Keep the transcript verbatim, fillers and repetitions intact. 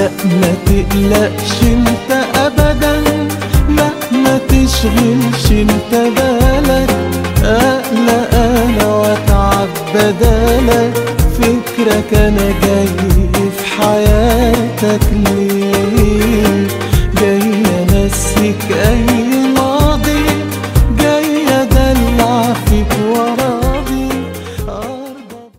لا ما تقلقش انت ابدا، لا ما تشغلش انت بالك، اقلق انا واتعب بدالك، فكرك انا جاي في حياتك ليه؟